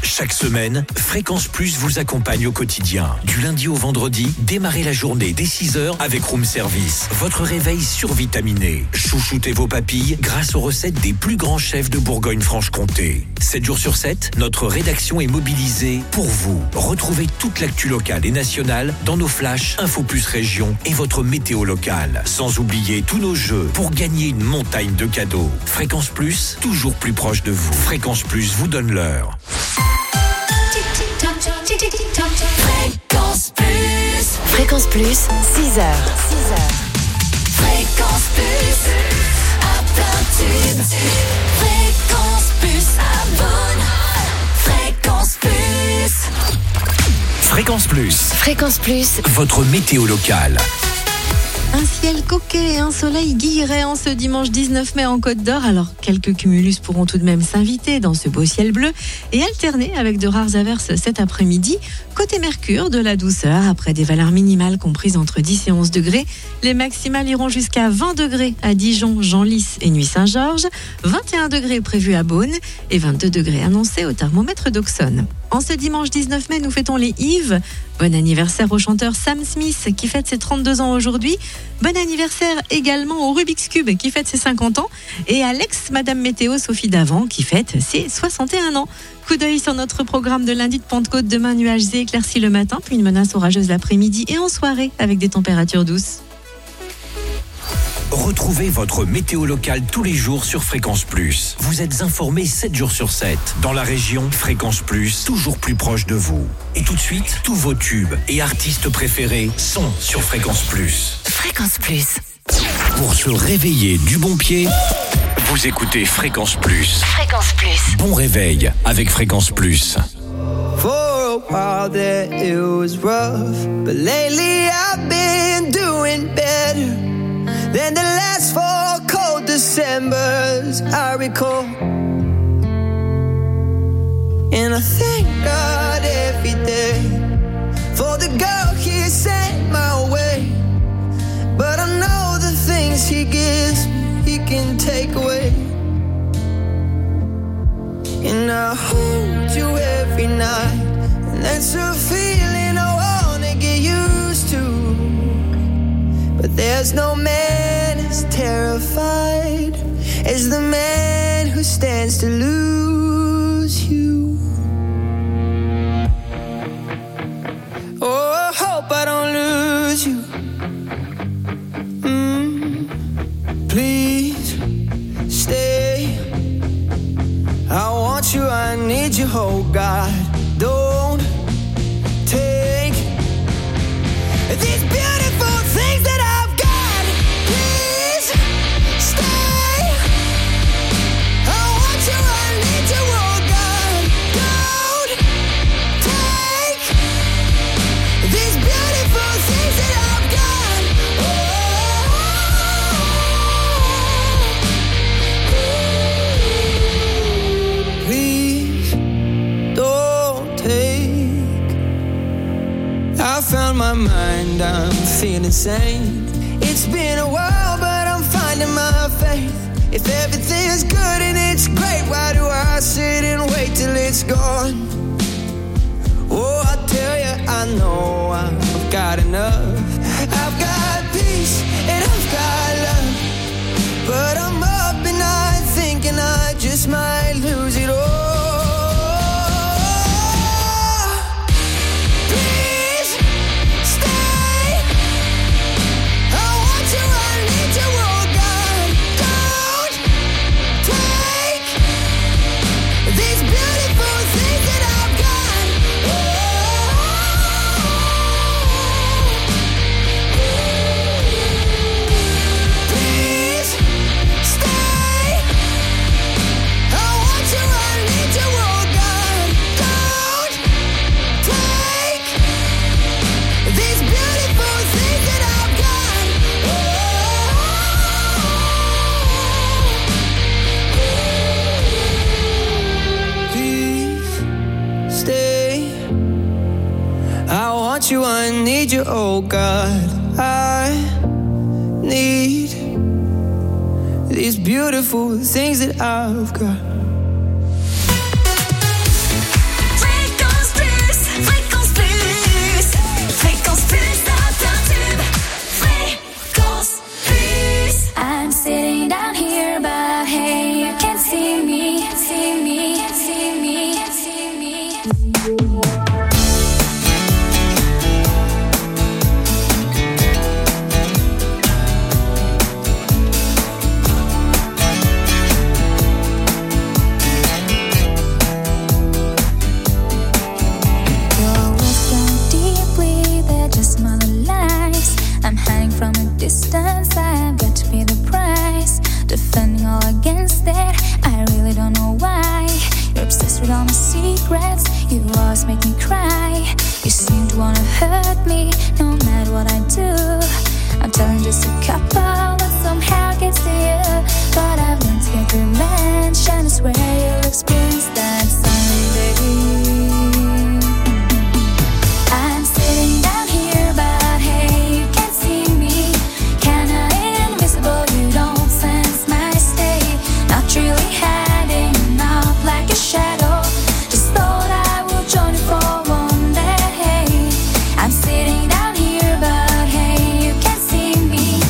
Chaque semaine, Fréquence Plus vous accompagne au quotidien. Du lundi au vendredi, démarrez la journée dès 6h avec Room Service. Votre réveil survitaminé. Chouchoutez vos papilles grâce aux recettes des plus grands chefs de Bourgogne-Franche-Comté. 7 jours sur 7, notre rédaction est mobilisée pour vous. Retrouvez toute l'actu locale et nationale dans nos flashs Info Plus Région et votre météo locale. Sans oublier tous nos jeux pour gagner une montagne de cadeaux. Fréquence Plus, toujours plus proche de vous. Fréquence Plus vous donne l'heure. Fréquence Plus, 6h. Fréquence Plus, à plein tube. Fréquence Plus, abonne. Fréquence Plus. Fréquence Plus. Fréquence Plus. Votre météo locale. Un ciel coquet et un soleil guillerant ce dimanche 19 mai en Côte d'Or. Alors, quelques cumulus pourront tout de même s'inviter dans ce beau ciel bleu et alterner avec de rares averses cet après-midi. Côté Mercure, de la douceur après des valeurs minimales comprises entre 10 et 11 degrés. Les maximales iront jusqu'à 20 degrés à Dijon, Genlis et Nuit-Saint-Georges. 21 degrés prévus à Beaune et 22 degrés annoncés au thermomètre d'Auxonne. En ce dimanche 19 mai, nous fêtons les Yves. Bon anniversaire au chanteur Sam Smith qui fête ses 32 ans aujourd'hui. Bon anniversaire également au Rubik's Cube qui fête ses 50 ans. Et à l'ex-Madame Météo Sophie Davant qui fête ses 61 ans. Coup d'œil sur notre programme de lundi de Pentecôte. Demain, nuages et éclaircies le matin, puis une menace orageuse l'après-midi et en soirée avec des températures douces. Retrouvez votre météo locale tous les jours sur Fréquence Plus. Vous êtes informés 7 jours sur 7. Dans la région, Fréquence Plus, toujours plus proche de vous. Et tout de suite, tous vos tubes et artistes préférés sont sur Fréquence Plus. Fréquence Plus. Pour se réveiller du bon pied, vous écoutez Fréquence Plus. Fréquence Plus. Bon réveil avec Fréquence Plus. For a while there it was rough, but lately I've been doing better than the last 4 cold Decembers I recall. And I thank God every day for the girl He sent my way. But I know the things He gives me, He can take away. And I hold you every night, and that's a feeling I wanna get used to. But there's no man as terrified as the man who stands to lose you. Oh, I hope I don't lose you. Please stay. I want you, I need you, oh God. Don't take these beautiful things that I've got. Please stay. I want you, I need you, oh God. Don't take these beautiful things that I've got. Please don't take. I found my mind, I'm feeling sane. It's been a while, but I'm finding my faith. If everything's good and it's great, why do I sit and wait till it's gone? Oh, I tell you, I know I've got enough. I've got peace and I've got love, but I'm up and I'm thinking I just might lose it all. Please stay. I want you, I need you, oh God. Don't take these beautiful things that I've got. Please stay. I want you, I need you, oh God. Don't take these beautiful things that I've got. Please stay. I want you, I need you, oh God. I need these beautiful things that I've got. hold all my secrets. You always make me cry. You seem to wanna hurt me, no matter what I do. I'm telling just a couple that somehow gets to you. But I've learned to get revenge, and I swear you'll experience that someday. I'm sitting down here, but hey, you can't see me. Kinda invisible, you don't sense my state. Not really hiding up like a shadow. Just thought I would join you for one day. I'm sitting down here, but hey, you can't see me.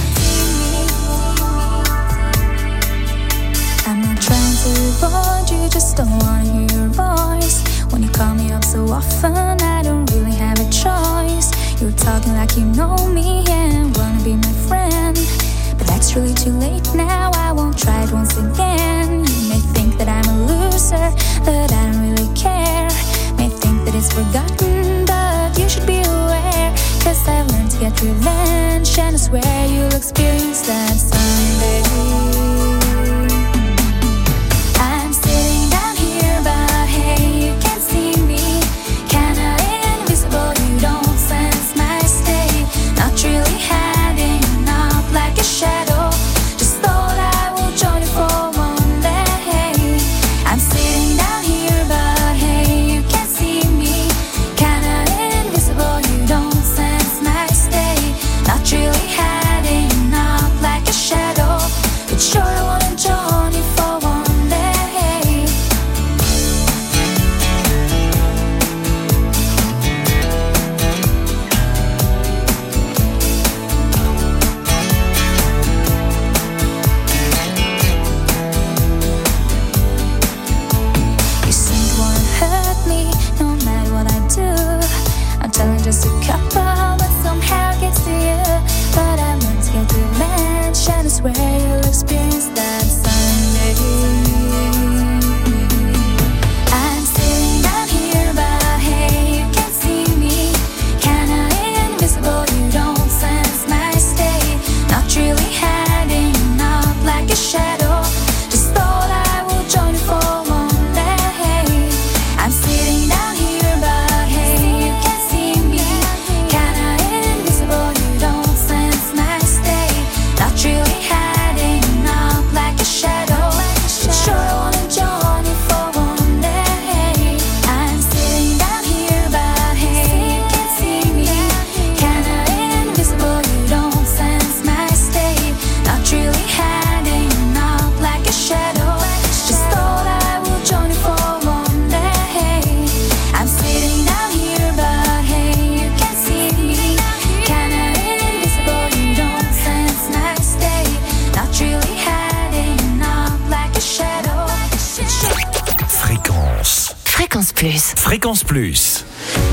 I'm not trying to avoid you, just don't wanna hear your voice. When you call me up so often, I don't really have a choice. You're talking like you know me and wanna be my friend, but that's really too late now. I won't try it once again. You may think that I'm a loser, but I don't really care. May think that it's forgotten, but you should be aware. Cause I've learned to get revenge, and I swear you'll experience that someday. I'm sitting down here, but hey, you can't see me. Kinda invisible, you don't sense my state. Not really hiding up like a shadow. Just thought I would join you for one day. I'm sitting down here, but hey, you can't see me. Kinda invisible, you don't sense my state. Not really hiding up like a shadow. But sure I wanna join you for one day. You seem to wanna hurt me, no matter what I do. I'm telling just a couple, but somehow gets to you. But I've learned to get revenge, and I swear you'll experience that someday. I'm sitting down here, but hey, you can't see me. Kinda invisible, you don't sense my state. Not really hiding up like a shadow. Just thought I would join you for one day. I'm sitting down here, but hey, you can't see me. Kinda invisible, you don't sense my state. Not really hiding up like a shadow. But sure I wanna join you for one day. I'm sitting down here, but hey, you can't see me. Kinda invisible, you don't sense my state. Not really hiding up like a shadow. Just thought I would join you for one day. I'm sitting down here, but hey, you can't see me. Kinda invisible, you don't sense my state. Not really hiding up like a shadow. Fréquence. Fréquence Plus. Fréquence Plus.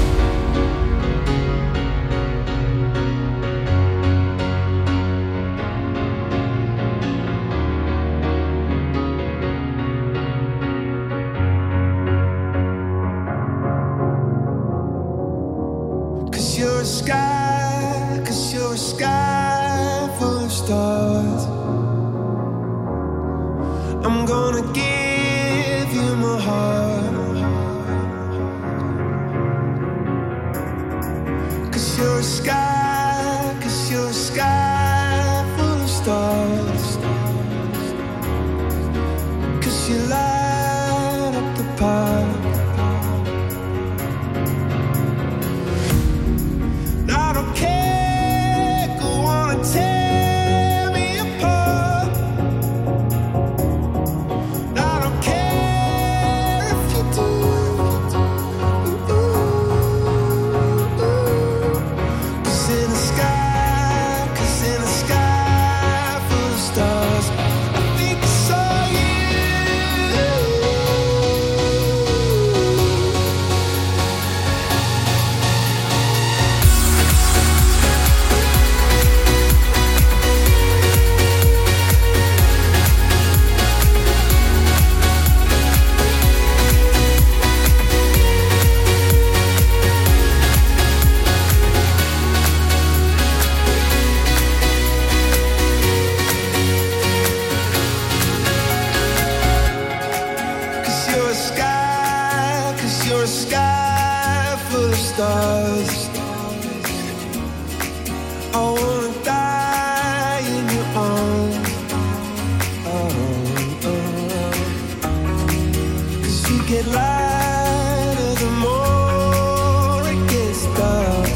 Cause you're a sky full of stars. I'm gonna give you my heart. Cause you're a sky full of stars. Cause you light up the park. I don't care, go on and tear me apart. I don't care if you do. 'Cause you're a sky full of stars. I wanna die in your arms. Cause you get lighter the more it gets dark.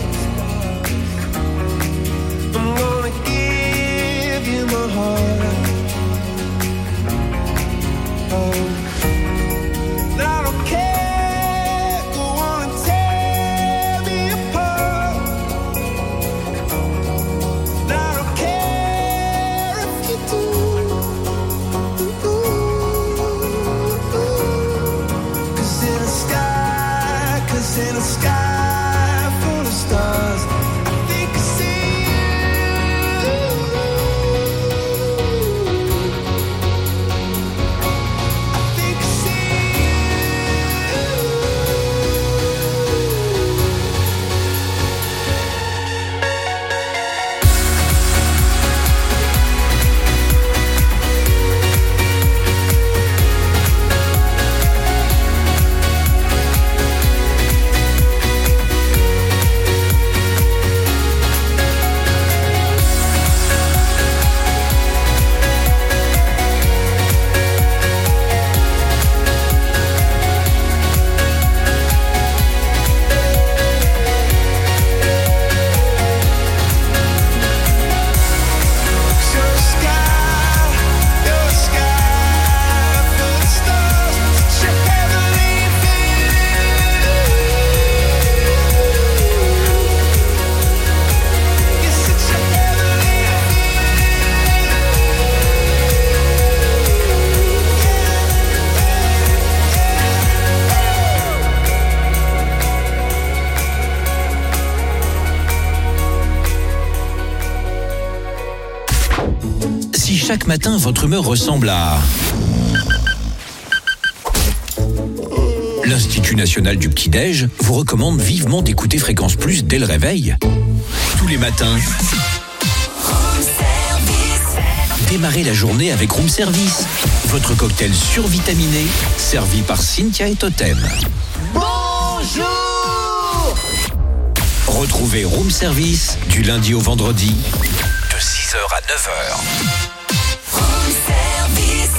I'm gonna give you my heart. And I don't care, go on and tear me apart. And I don't care if you do. Cause in a sky full of stars, I think I see you. I think I see you. Si chaque matin votre humeur ressemble à l'Institut national du petit-déj vous recommande vivement d'écouter Fréquence Plus dès le réveil. Tous les matins, démarrez la journée avec Room Service, votre cocktail survitaminé, servi par Cynthia et Totem. Bonjour! Retrouvez Room Service du lundi au vendredi, de 6h à 9h. Room service.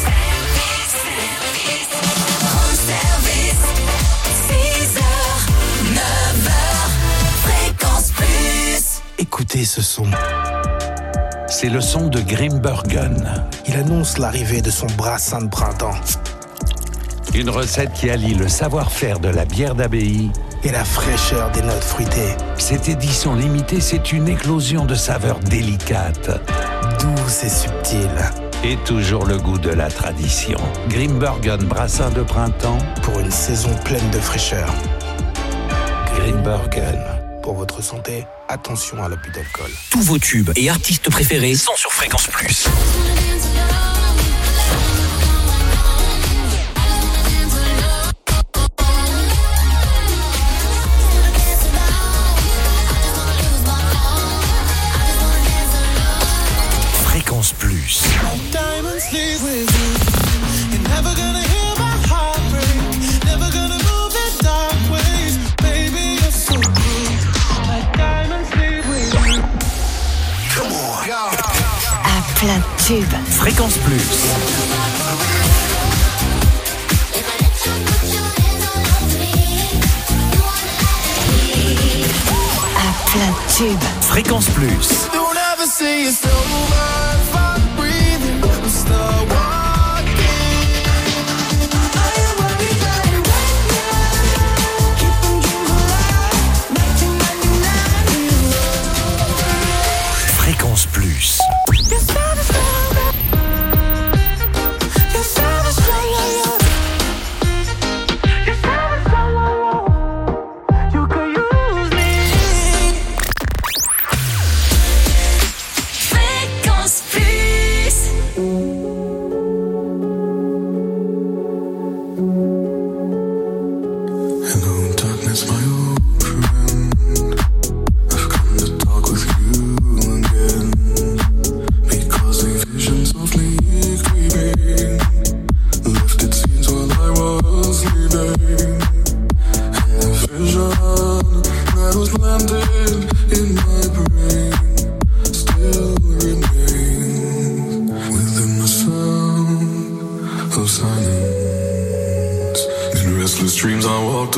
Room service. 6h, 9h. Fréquence Plus. Écoutez ce son. C'est le son de Grimbergen. Il annonce l'arrivée de son brassin de printemps. Une recette qui allie le savoir-faire de la bière d'abbaye et la fraîcheur des notes fruitées. Cette édition limitée, c'est une éclosion de saveurs délicates, douces et subtiles. Et toujours le goût de la tradition. Grimbergen brassin de printemps pour une saison pleine de fraîcheur. Grimbergen. Pour votre santé, attention à l'abus d'alcool. Tous vos tubes et artistes préférés sont sur Fréquence Plus. Fréquence Plus. À plein de tubes. Fréquence Plus. À plein de tubes. Fréquence Plus. Don't ever say it's over. Fuck breathing. I'm still walking. I am what we got it right now. Keeping dreams alive. 1999. Fréquence Plus. Fréquence Plus. walked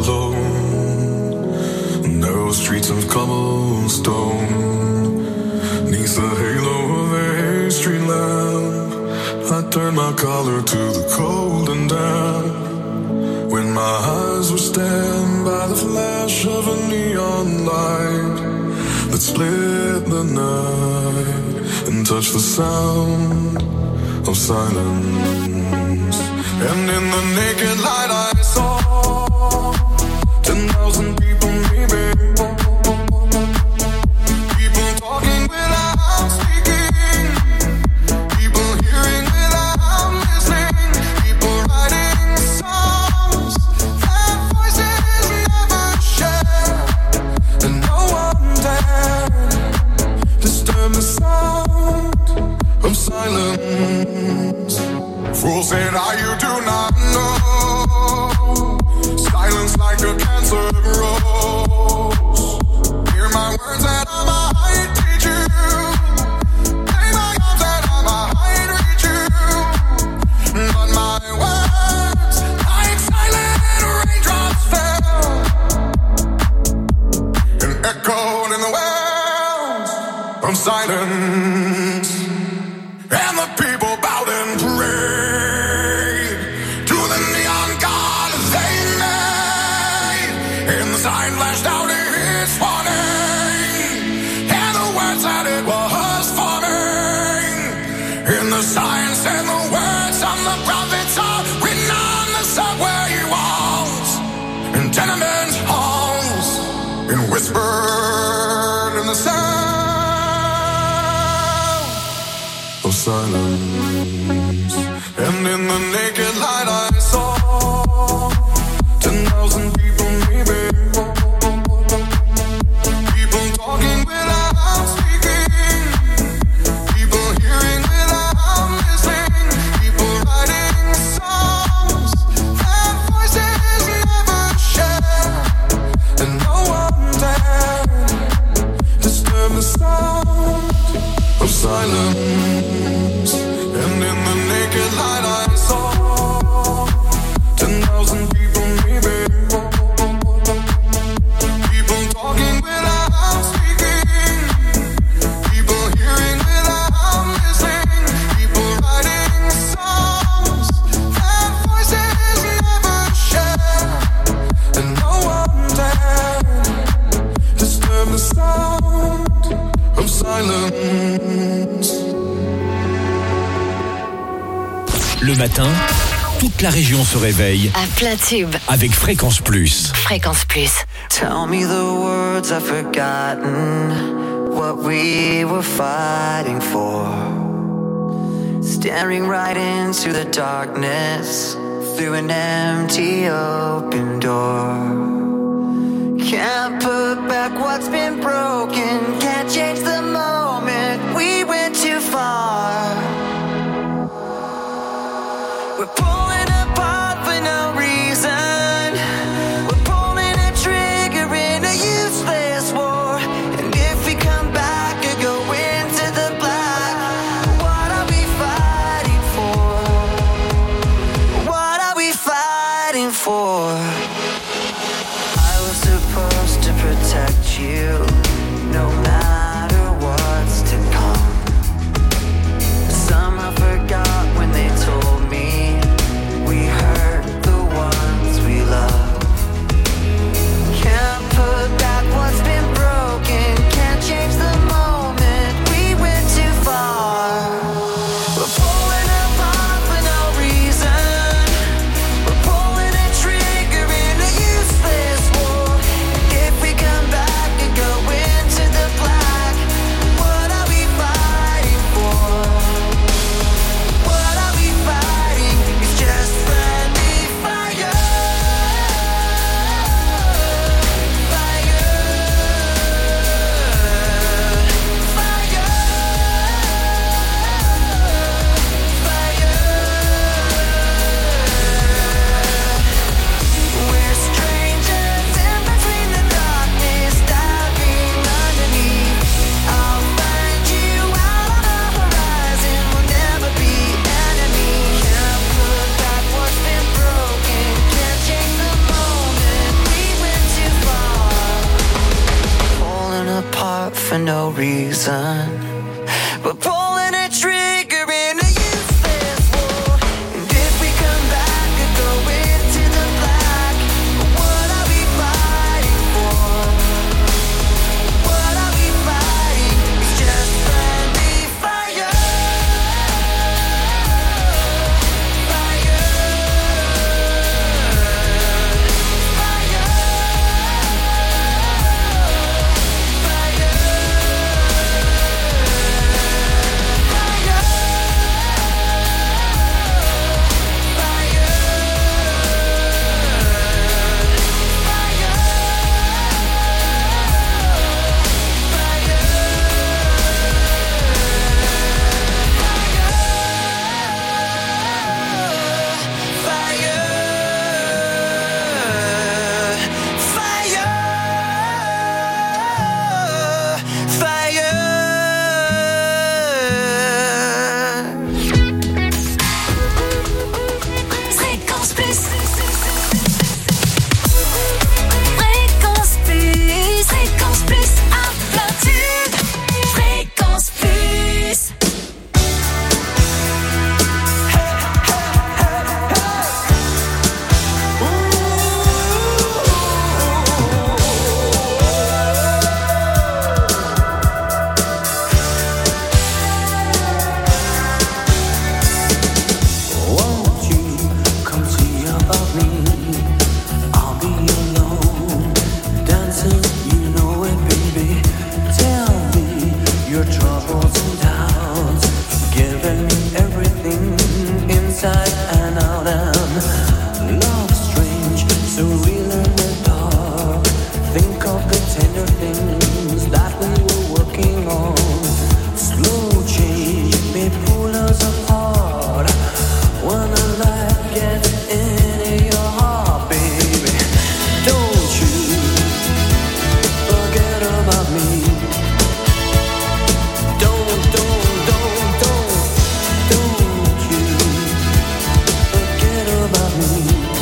alone, narrow streets of cobblestone, neath the halo of a street lamp, I turned my collar to the cold and damp. When my eyes were stabbed by the flash of a neon light that split the night and touched the sound of silence. And in the naked light I saw 10,000 people maybe, people talking without speaking, people hearing without listening, people writing songs that voices never share, and no one dared disturb the sound of silence. Fools said, you do not know. Silence like a cancer grows. Hear my words that I might teach you. Play my arms that I might reach you. But my words, like silent raindrops fell and echoed in the wells of silence. And the people bowed and prayed to the neon god they made. And the sign flashed out its warning, and the words that it was forming. And the sign said the words of the prophets are written on the subway walls and tenement halls, and whispered in the sound of silence. And in the naked light I saw 10,000 people maybe, people talking without speaking, people hearing without listening, people writing songs that voices never share, and no one dared disturb the sound of silence. And in the naked light I saw 10,000 people maybe, people talking without speaking, people hearing without listening, people writing songs that voices never share, and no one dared disturb the sound of silence. Le matin, toute la région se réveille À plein tube. avec Fréquence Plus. Fréquence Plus. Tell me the words I've forgotten, what we were fighting for. Staring right into the darkness, through an empty open door. Can't put back what's been broken, can't change the moment we went too far. We're pulling apart for no reason. We're pulling a trigger in a useless war. And if we come back and go into the black, what are we fighting for? What are we fighting for? I was supposed to protect you, no matter what's to come. Somehow forgot when they told me we hurt the ones we love. Can't put back what's been broken, can't change the moment we went too far. We're pulling apart for no reason. We're pulling a trigger in a useless war. If we come back and go for no reason. We're pulling a trigger in a useless war. And if we come back and go into the black, what are we fighting for? What are we fighting? It's just friendly fire. Fréquence Plus. Fréquence Plus. Fréquence Plus. À plein tube. Fréquence Plus. Won't you come see about me? I'll be alone, dancing, you know it, baby. Tell me your troubles and doubts, giving me everything inside and out. And love strange, so real in the dark. Think of the tender things that we were working on. Slow change may pull us apart. When the light gets into your heart, baby, don't you forget about me. Don't you forget about me.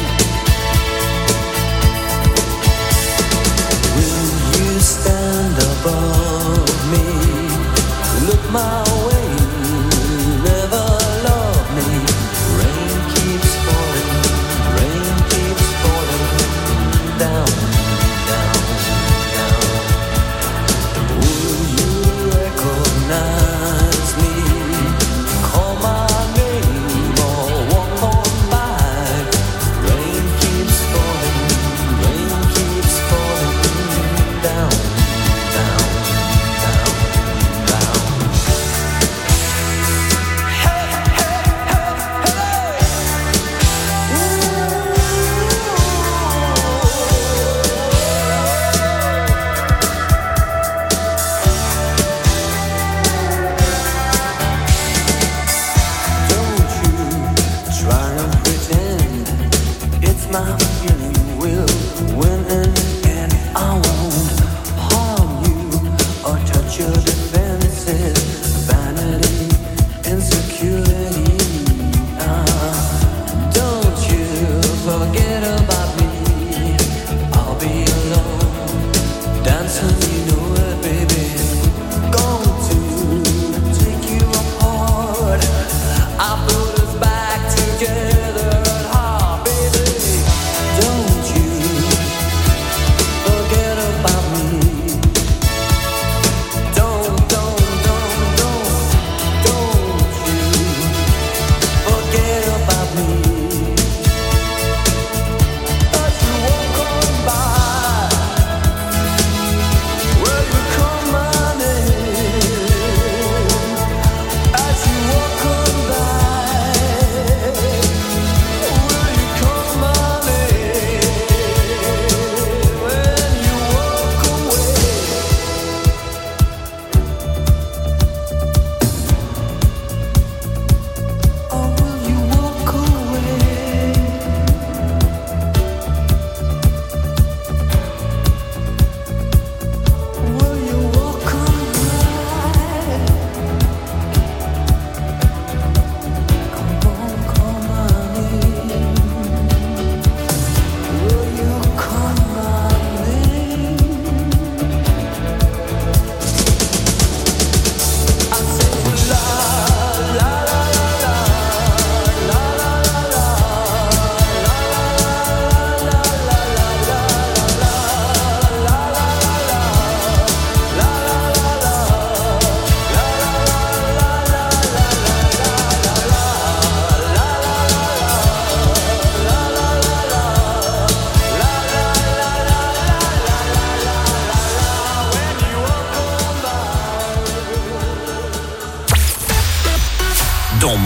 Will you stand above me? Look my way, never love me. Rain keeps falling down, down, down. Will you recognize me? Call my name or walk on by. Rain keeps falling down, down, down, down.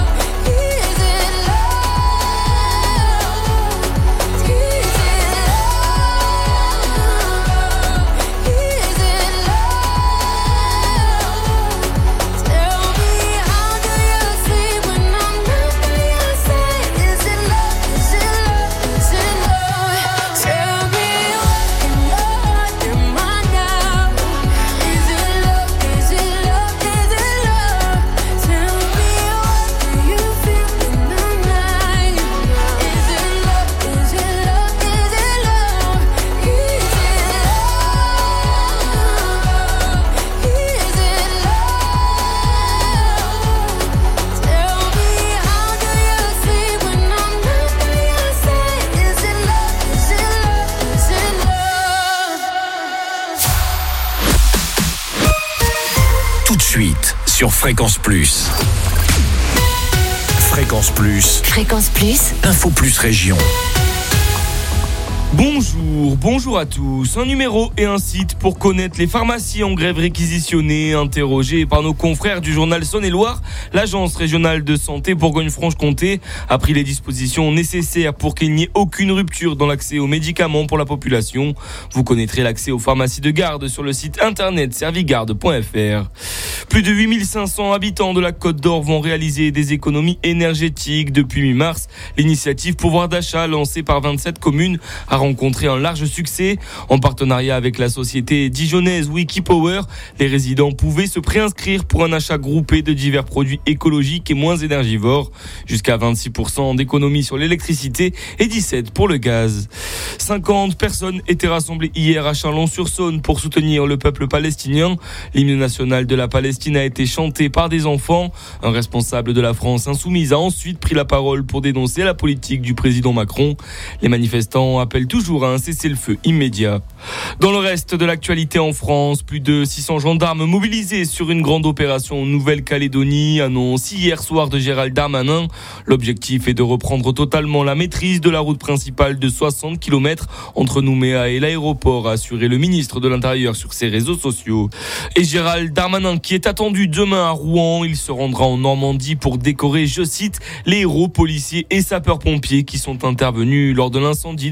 Sur Fréquence Plus. Fréquence Plus. Fréquence Plus. Info Plus Région. Bonjour à tous. Un numéro et un site pour connaître les pharmacies en grève réquisitionnées, interrogées par nos confrères du journal Saône-et-Loire. L'agence régionale de santé Bourgogne-Franche-Comté a pris les dispositions nécessaires pour qu'il n'y ait aucune rupture dans l'accès aux médicaments pour la population. Vous connaîtrez l'accès aux pharmacies de garde sur le site internet servigarde.fr. Plus de 8500 habitants de la Côte d'Or vont réaliser des économies énergétiques. Depuis mi-mars, l'initiative pouvoir d'achat lancée par 27 communes a rencontré un large succès. En partenariat avec la société dijonnaise Wikipower, les résidents pouvaient se préinscrire pour un achat groupé de divers produits écologiques et moins énergivores. Jusqu'à 26% d'économie sur l'électricité et 17% pour le gaz. 50 personnes étaient rassemblées hier à Chalon-sur-Saône pour soutenir le peuple palestinien. L'hymne national de la Palestine a été chanté par des enfants. Un responsable de la France insoumise a ensuite pris la parole pour dénoncer la politique du président Macron. Les manifestants appellent toujours à un cessez-le-feu immédiat. Dans le reste de l'actualité en France, plus de 600 gendarmes mobilisés sur une grande opération en Nouvelle-Calédonie, annonce hier soir de Gérald Darmanin. L'objectif est de reprendre totalement la maîtrise de la route principale de 60 km entre Nouméa et l'aéroport, a assuré le ministre de l'Intérieur sur ses réseaux sociaux. Et Gérald Darmanin qui est attendu demain à Rouen, il se rendra en Normandie pour décorer, je cite, les héros policiers et sapeurs-pompiers qui sont intervenus lors de l'incendie de la synagogue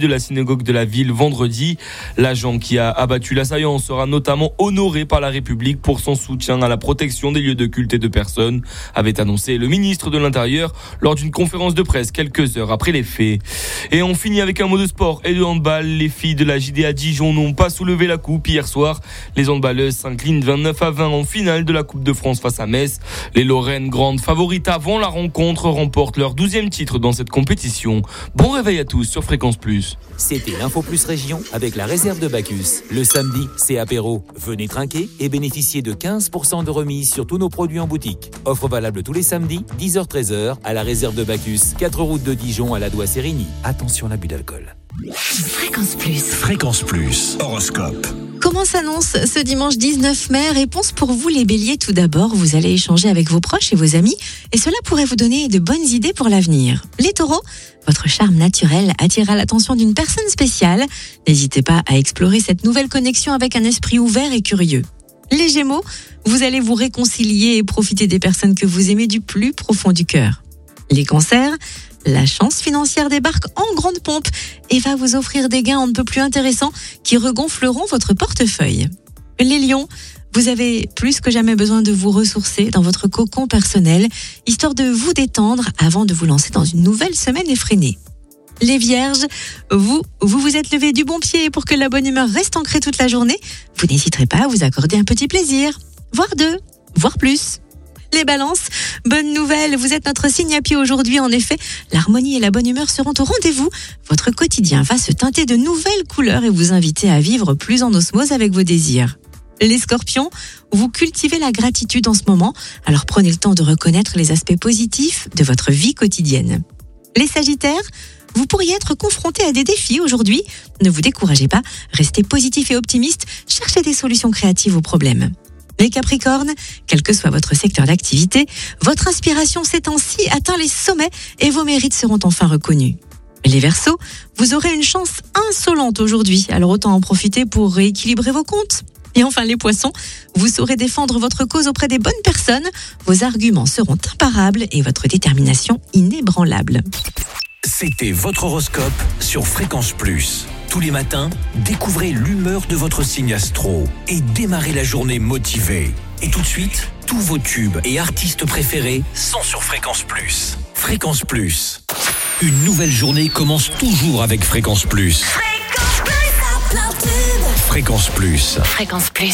synagogue de la ville vendredi. L'agent qui a abattu l'assaillant sera notamment honoré par la République pour son soutien à la protection des lieux de culte et de personnes, avait annoncé le ministre de l'Intérieur lors d'une conférence de presse quelques heures après les faits. Et on finit avec un mot de sport et de handball. Les filles de la JDA Dijon n'ont pas soulevé la coupe hier soir. Les handballeuses s'inclinent 29-20 en finale de la Coupe de France face à Metz. Les Lorraines, grandes favorites avant la rencontre, remportent leur 12e titre dans cette compétition. Bon réveil à tous sur Fréquence Plus. C'était l'Info Plus Région avec la réserve de Bacchus. Le samedi, c'est apéro. Venez trinquer et bénéficiez de 15% de remise sur tous nos produits en boutique. Offre valable tous les samedis, 10h-13h, à la réserve de Bacchus, 4 route de Dijon à la Doigt-Sérigny. Attention à l'abus d'alcool. Fréquence Plus. Fréquence Plus, horoscope. Comment s'annonce ce dimanche 19 mai? Réponse pour vous les béliers. Tout d'abord, vous allez échanger avec vos proches et vos amis et cela pourrait vous donner de bonnes idées pour l'avenir. Les taureaux, votre charme naturel attirera l'attention d'une personne spéciale. N'hésitez pas à explorer cette nouvelle connexion avec un esprit ouvert et curieux. Les gémeaux, vous allez vous réconcilier et profiter des personnes que vous aimez du plus profond du cœur. Les cancers, la chance financière débarque en grande pompe et va vous offrir des gains on ne peut plus intéressants qui regonfleront votre portefeuille. Les lions, vous avez plus que jamais besoin de vous ressourcer dans votre cocon personnel, histoire de vous détendre avant de vous lancer dans une nouvelle semaine effrénée. Les vierges, vous vous êtes levé du bon pied pour que la bonne humeur reste ancrée toute la journée. Vous n'hésiterez pas à vous accorder un petit plaisir, voire deux, voire plus. Les balances, bonne nouvelle, vous êtes notre signe à pied aujourd'hui. En effet, l'harmonie et la bonne humeur seront au rendez-vous. Votre quotidien va se teinter de nouvelles couleurs et vous inviter à vivre plus en osmose avec vos désirs. Les scorpions, vous cultivez la gratitude en ce moment, alors prenez le temps de reconnaître les aspects positifs de votre vie quotidienne. Les sagittaires, vous pourriez être confronté à des défis aujourd'hui. Ne vous découragez pas, restez positif et optimiste, cherchez des solutions créatives aux problèmes. Les Capricornes, quel que soit votre secteur d'activité, votre inspiration ces temps-ci atteint les sommets et vos mérites seront enfin reconnus. Les Verseaux, vous aurez une chance insolente aujourd'hui, alors autant en profiter pour rééquilibrer vos comptes. Et enfin les Poissons, vous saurez défendre votre cause auprès des bonnes personnes, vos arguments seront imparables et votre détermination inébranlable. C'était votre horoscope sur Fréquence Plus. Tous les matins, découvrez l'humeur de votre signe astro et démarrez la journée motivé. Et tout de suite, tous vos tubes et artistes préférés sont sur Fréquence Plus. Fréquence Plus. Une nouvelle journée commence toujours avec Fréquence Plus. Fréquence Plus, à plein tube. Fréquence Plus. Fréquence Plus.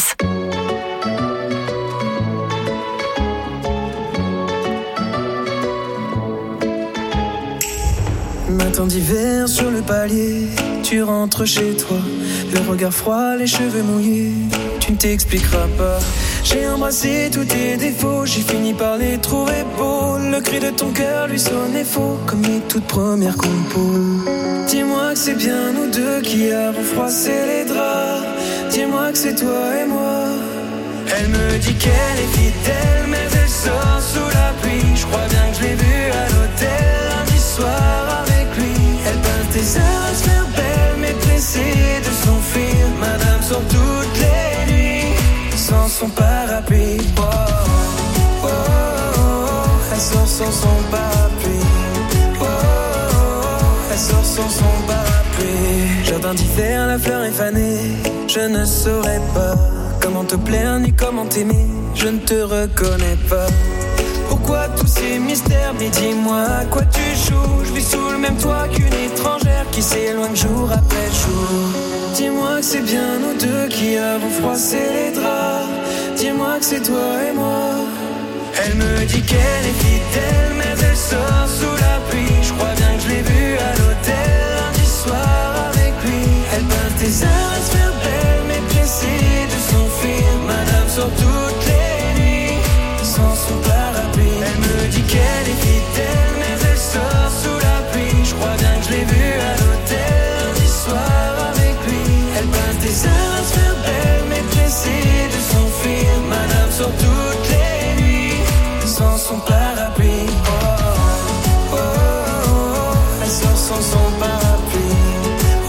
Matin d'hiver sur le palier, tu rentres chez toi, le regard froid, les cheveux mouillés, tu ne t'expliqueras pas. J'ai embrassé tous tes défauts, j'ai fini par les trouver beaux. Le cri de ton cœur lui sonnait faux, comme les toutes premières compos. Dis-moi que c'est bien nous deux qui avons froissé les draps. Dis-moi que c'est toi et moi. Elle me dit qu'elle est fidèle, mais elle sort sous la pluie. Je crois bien que je l'ai vue à l'hôtel lundi soir avec lui. Elle peint tes heures à se faire belle, mais pressée de s'enfuir. Madame sort toutes les nuits sans son parapluie. Oh, oh, oh, oh. Elle sort sans son parapluie. Oh, oh, oh. Elle sort sans son parapluie. Jardin d'hiver, la fleur est fanée. Je ne saurais pas comment te plaire ni comment t'aimer. Je ne te reconnais pas. Pourquoi tous ces mystères? Mais dis-moi à quoi tu joues. Je vis sous le même toit qu'une étrangère qui s'éloigne jour après jour. Dis-moi que c'est bien nous deux qui avons froissé les draps. Dis-moi que c'est toi et moi. Elle me dit qu'elle est fidèle, mais elle sort sous la pluie. Je crois bien que je l'ai vue à l'hôtel lundi soir avec lui. Elle peint tes heures à se faire belle, mais pressée de s'enfuir. Madame sort toutes les nuits sans son parapluie. Elle me dit qu'elle est fidèle, mais elle sort sous la pluie. Je crois bien que je l'ai vue à l'hôtel lundi soir avec lui. Elle peint tes heures à se faire belle, mais pressée de s'enfuir. Madame sort toutes les nuits sans son parapluie. Oh, oh, oh, oh. Elle sort sans son parapluie. Oh, oh,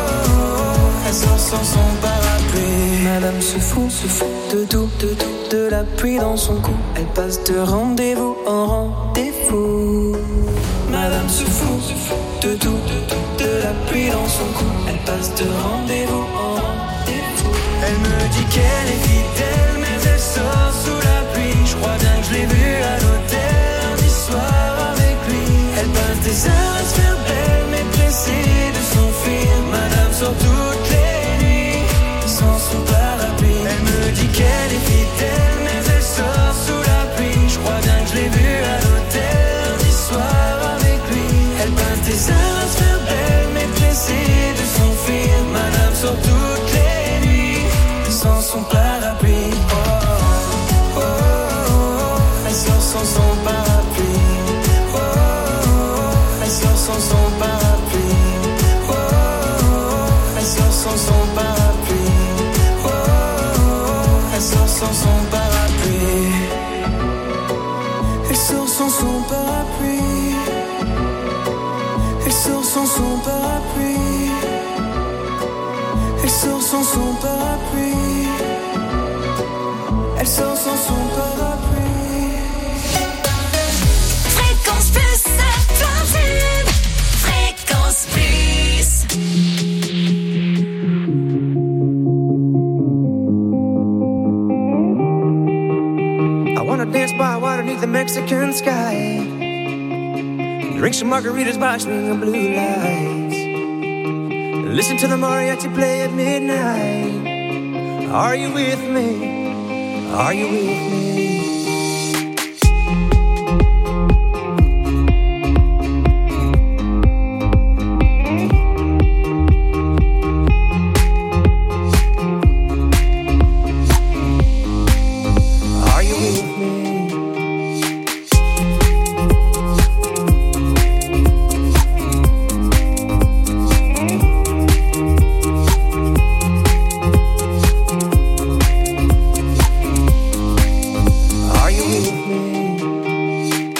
oh. Elle sort sans son parapluie. Madame se fout de tout, de la pluie dans son cou. Elle passe de rendez-vous en rendez-vous. Madame se fout de tout, de la pluie dans son cou. Elle passe de rendez-vous en rendez-vous. Elle me dit qu'elle est fidèle, mais elle sort sous la pluie. Je crois bien que je l'ai vue à l'hôtel lundi soir avec lui. Elle passe des heures à se faire belle, mais pressée de s'enfuir. Madame sort toutes les nuits sans son parapluie. Elle me dit qu'elle est fidèle, mais elle sort sous la pluie. Je crois bien que je l'ai vue à l'hôtel lundi soir avec lui. Elle passe des heures à se faire belle, mais pressée de s'enfuir. Madame sort toutes les nuits sans son parapluie. Oh, oh, oh, oh. Elle sort sans son parapluie. Oh, oh, oh. Elle sort sans son parapluie. Oh, oh, oh. Elle sort sans son parapluie. Oh, oh, oh. Elle sort sans son parapluie. Elle sort sans son parapluie. Elle sort sans son parapluie. Elle sort sans son parapluie. Elle sort sans son parapluie. Fréquence plus, ça t'invite. Fréquence plus. I wanna dance by water beneath the Mexican sky. Drink some margaritas by swinging blue lights. Listen to the mariachi play at midnight. Are you with me? Are you with me? Are you with me? Are you with me?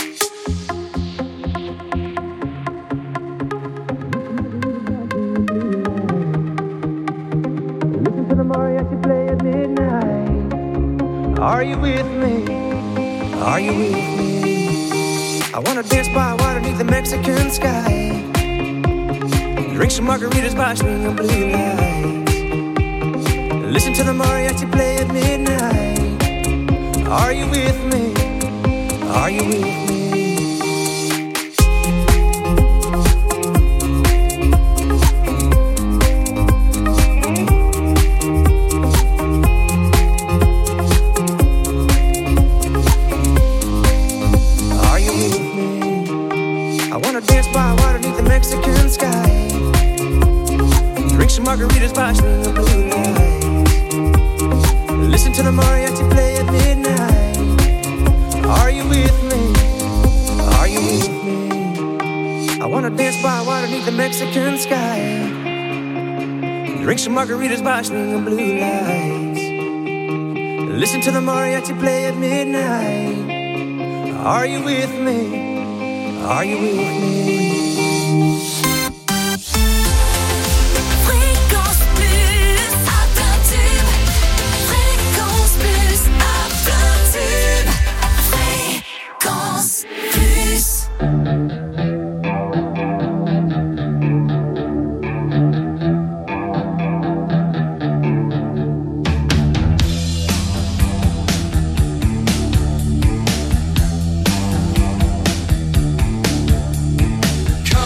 Listen to the mariachi play at midnight. Are you with me? Are you with me? I wanna dance by water beneath the Mexican sky. Drink some margaritas by swinging blue lights. Listen to the mariachi play at midnight. Are you with me? Are you with me? Are you with me? I wanna dance by water beneath the Mexican sky. Drink some margaritas by swinging blue lights. Listen to the mariachi play at midnight. Are you with me? Are you with me? I wanna dance by water beneath the Mexican sky. Drink some margaritas by swinging blue lights. Listen to the mariachi play at midnight. Are you with me? Are you with me? Fréquence plus, à plein tube. Fréquence plus, à plein tube. Fréquence plus. Come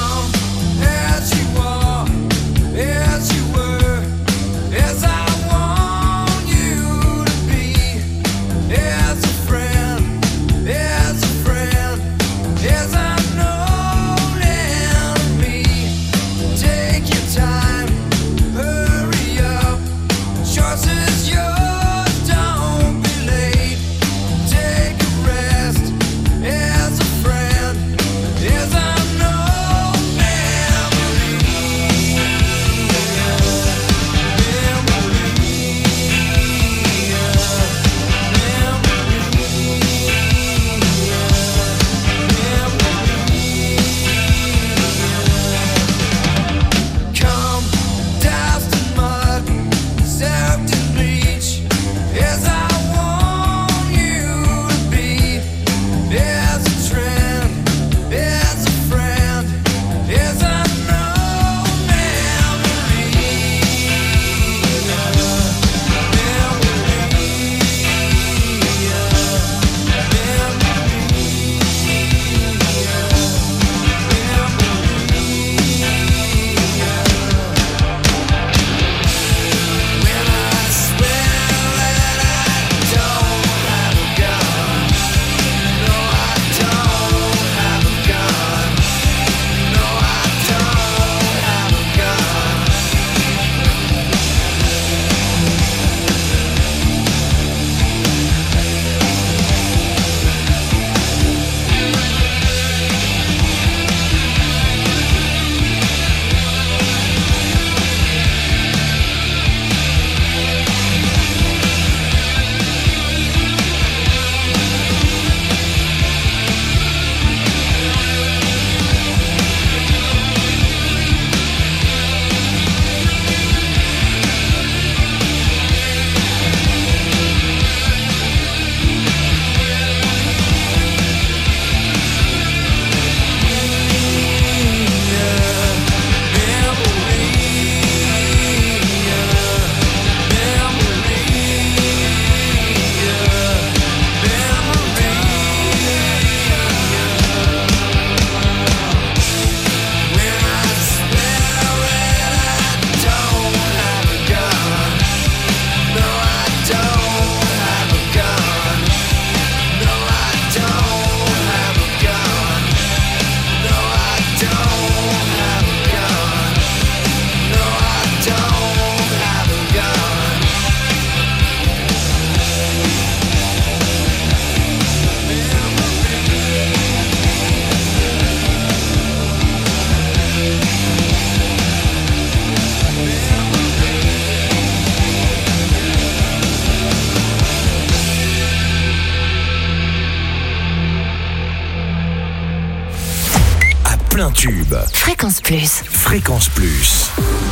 plein tube. Fréquence Plus. Fréquence Plus.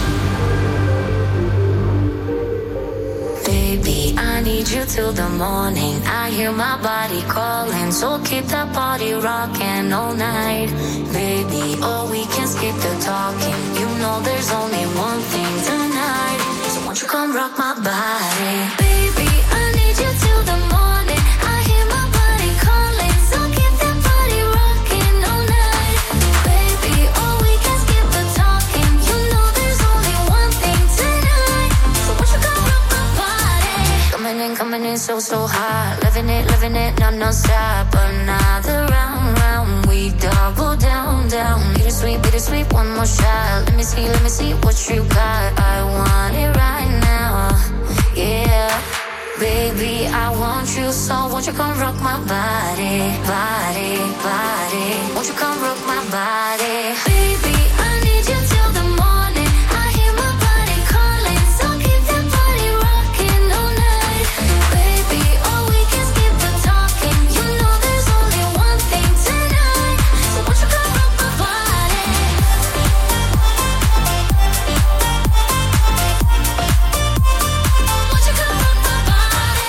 Baby, I need you till the morning. I hear my body calling, so keep that body rocking all night. Baby, oh, we can skip the talking. You know there's only one thing tonight. So won't you come rock my body? Baby, I need you till the morning. I hear my body calling, so keep that body rocking all night. Baby, oh, we can skip the talking. You know there's only one thing tonight. So won't you come rock my body? Coming in so hot. Living it, non-stop. Another round, we double down. Bittersweet, one more shot. Let me see what you got. I want it right now, yeah. Baby, I want you, so won't you come rock my body. Won't you come rock my body? Baby, I need you till the morning. I hear my body calling, so keep that body rocking all night. Baby, oh, we can skip the talking. You know there's only one thing tonight. So won't you come rock my body? Won't you come rock my body?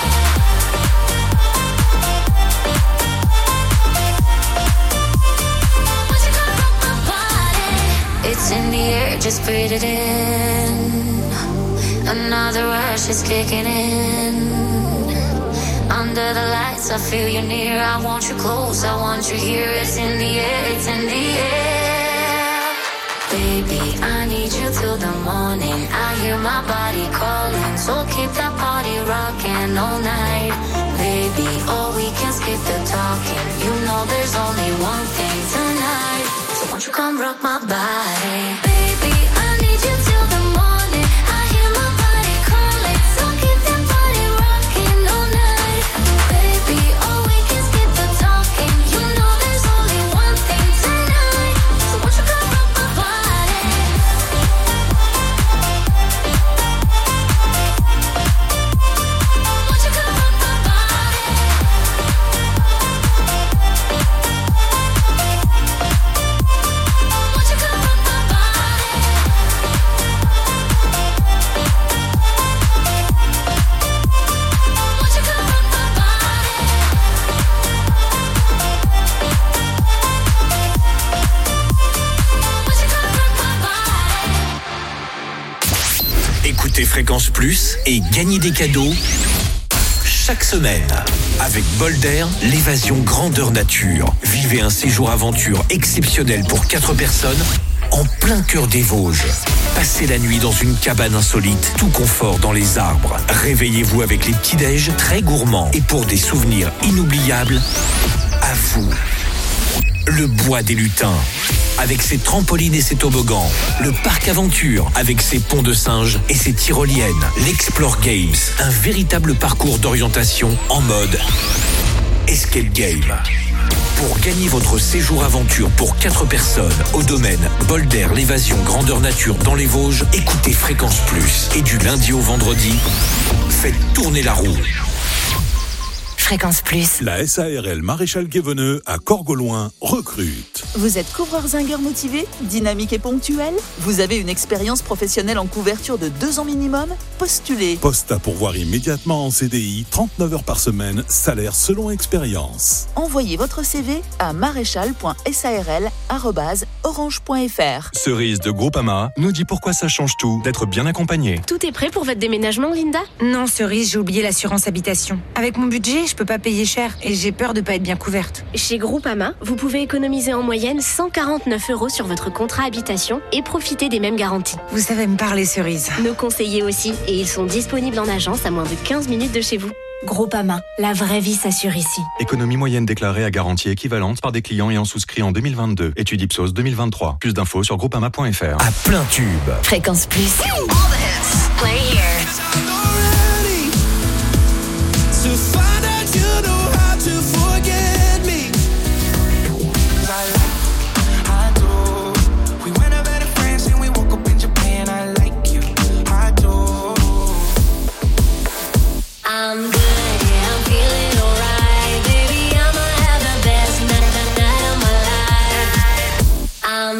Won't you come rock my body? It's in the air, just breathe it in. Another rush is kicking in. Under the lights, I feel you near. I want you close, I want you here. It's in the air, it's in the air. Baby, I need you till the morning. I hear my body calling, so keep that body rocking all night. Baby, oh, we can skip the talking. You know there's only one thing tonight. So won't you come rock my body? Baby, I need you till the morning. I hear my body calling, so keep that body rocking all night. Baby, oh, we can skip the talking. You know there's only one thing tonight. So won't you come rock my body? Won't you come rock my body? Won't you come rock my body? Won't you come rock my body? Won't you come rock my body? Écoutez Fréquence Plus et gagnez des cadeaux chaque semaine. Avec Bolder, l'évasion grandeur nature. Vivez un séjour aventure exceptionnel pour 4 personnes en plein cœur des Vosges. Passez la nuit dans une cabane insolite, tout confort dans les arbres. Réveillez-vous avec les petits-déj très gourmands. Et pour des souvenirs inoubliables, à vous, le bois des lutins. Avec ses trampolines et ses toboggans, le parc aventure avec ses ponts de singes et ses tyroliennes, l'Explore Games, un véritable parcours d'orientation en mode escape game. Pour gagner votre séjour aventure pour 4 personnes au domaine Bolder, l'évasion grandeur nature dans les Vosges, écoutez Fréquence Plus. Et du lundi au vendredi, faites tourner la roue. Fréquence Plus. La SARL Maréchal Guéveneux à Corgoloin recrute. Vous êtes couvreur zingueur motivé, dynamique et ponctuel? Vous avez une expérience professionnelle en couverture de 2 ans minimum? Postulez. Poste à pourvoir immédiatement en CDI, 39 heures par semaine, salaire selon expérience. Envoyez votre CV à maréchal.sarl@orange.fr. Cerise de Groupama nous dit pourquoi ça change tout d'être bien accompagné. Tout est prêt pour votre déménagement, Linda? Non, Cerise, j'ai oublié l'assurance habitation. Avec mon budget, je peux pas payer cher et j'ai peur de pas être bien couverte. Chez Groupama, vous pouvez économiser en moyenne 149 € sur votre contrat habitation et profiter des mêmes garanties. Vous savez me parler, Cerise. Nos conseillers aussi, et ils sont disponibles en agence à moins de 15 minutes de chez vous. Groupama, la vraie vie s'assure ici. Économie moyenne déclarée à garantie équivalente par des clients ayant souscrit en 2022. Étude Ipsos 2023. Plus d'infos sur groupama.fr. À plein tube. Fréquence Plus. All the hits. Play here. I'm good, yeah, I'm feeling alright. Baby, I'ma have the best night of my life. I'm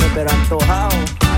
pero antojado.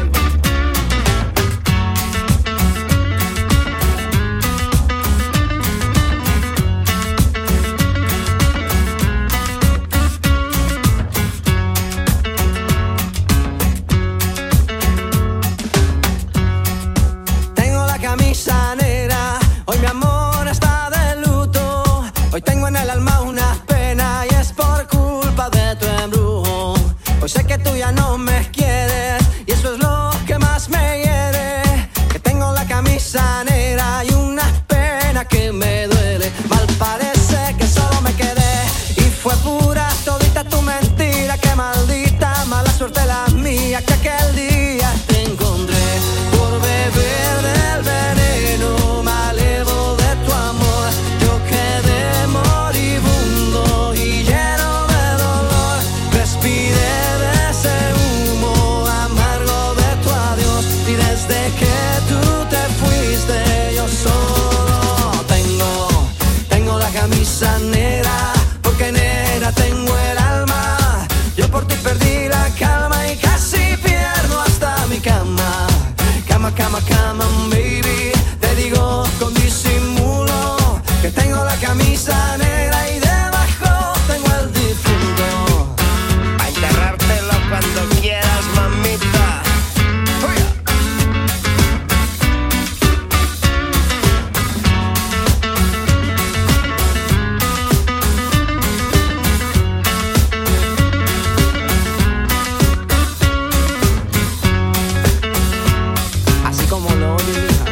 Tengo la camisa negra, hoy mi amor está de luto. Hoy tengo en el alma una pena y es por culpa de tu embrujo. Hoy sé que tú ya no me quieres y eso es lo que más me hiere. Que tengo la camisa negra y una pena que me duele. Mal parece que solo me quedé y fue pura todita tu mentira. Que maldita mala suerte la mía que aquel día te encontré. Por beber del veneno malevo de tu amor, yo quedé moribundo y lleno de dolor. Respiré de ese humo amargo de tu adiós y desde que tú te fuiste yo solo tengo la camisa negra, porque negra tengo el alma. Yo por ti perdí la calma y casi pierdo hasta mi cama. Cama, cama, cama, baby. Te digo con disimulo que tengo la camisa negra y debajo tengo el difunto. A enterrártelo cuando quieras, mamita. Así como lo oye, hija.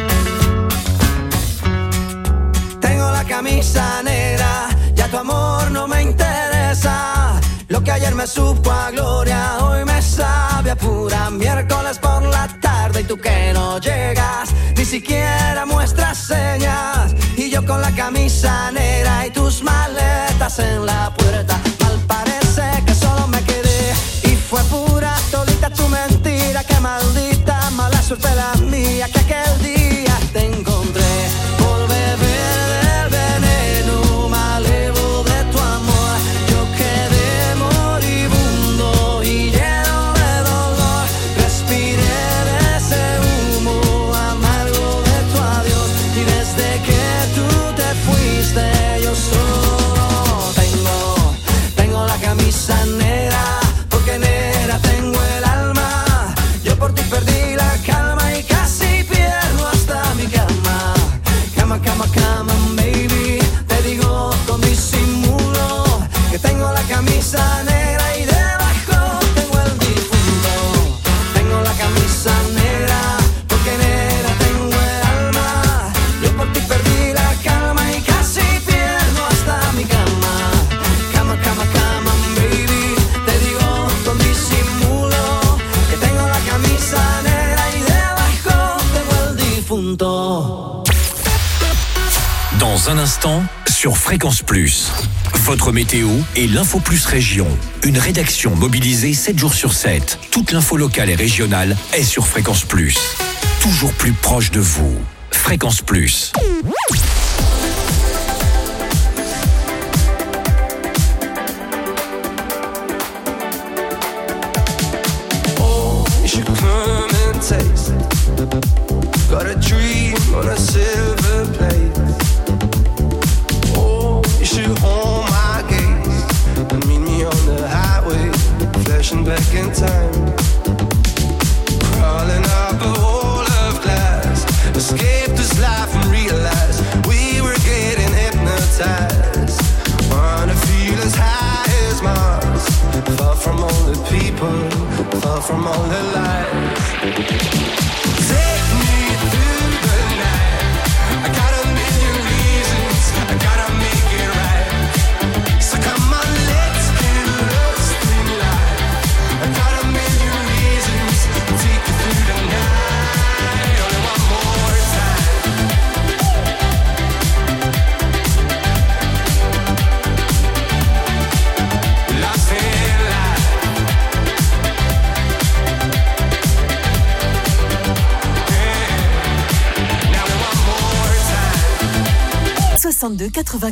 Tengo la camisa negra, ya tu amor no me interesa. Lo que ayer me supo a gloria, hoy me sabe a pura miércoles por la tarde. Y tú que no llegas, ni siquiera muestras señas. Y yo con la camisa negra y tus maletas en la puerta. Mal parece que solo me quedé y fue pura todita tu mentira. Que maldita mala suerte la mía que aquel día te encontré. Por beber del veneno malevo de tu amor, yo quedé moribundo y lleno de dolor. Respiré de ese humo amargo de tu adiós y desde que tú te fuiste yo solo tengo la camisa negra, porque negra tengo el alma. Yo por ti perdí la calma y casi pierdo hasta mi cama. Cama, cama, cama, baby. Te digo con disimulo que tengo la camisa negra y debajo tengo el difunto. Tengo la camisa negra, porque negra tengo el alma. Yo por ti perdí la calma y casi pierdo hasta mi cama. Cama, cama, cama, baby. Te digo con disimulo que tengo la camisa negra y debajo tengo el difunto. Dans un instant, sur Fréquence Plus. Votre météo et l'Info Plus Région. Une rédaction mobilisée 7 jours sur 7. Toute l'info locale et régionale est sur Fréquence Plus. Toujours plus proche de vous. Fréquence Plus. Oh, you should come and taste. Got a dream on a silver plate. Oh, you should hold my gaze and meet me on the highway, flashing back in time. Crawling up a wall of glass, escape this life and realize we were getting hypnotized. Wanna feel as high as Mars, far from all the people, far from all the lies. Take me through the night. I got a million reasons, I gotta make it right. So come on, let's get lost in life. I got a million reasons to take you through the night. Only one more time. Lost in life. 62 80